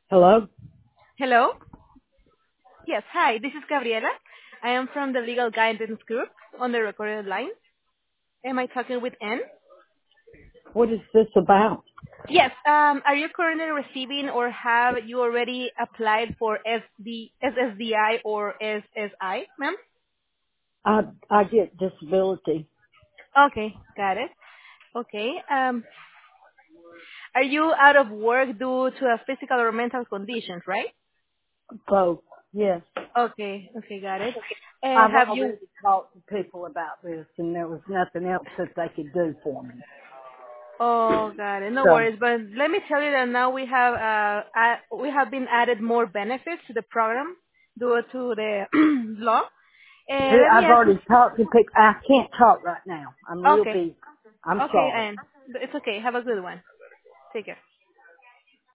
Hello? Hello? Yes, hi, this is Gabriela. I am from the Legal Guidance Group on the recorded line. Am I talking with Ann? What is this about? Yes, are you currently receiving or have you already applied for SSDI or SSI, ma'am? I get disability. Okay, got it. Okay, are you out of work due to a physical or mental condition, right? Both. Yes. Okay, okay, got it. I've Have you already talked to people about this and there was nothing else that they could do for me. Oh, got it. No So worries. But let me tell you that now we have been added more benefits to the program due to the law. Let me I've ask you. already talked to people. I can't talk right now. I'm real Okay, busy. I'm okay, sorry. and it's okay. Have a good one. Take care.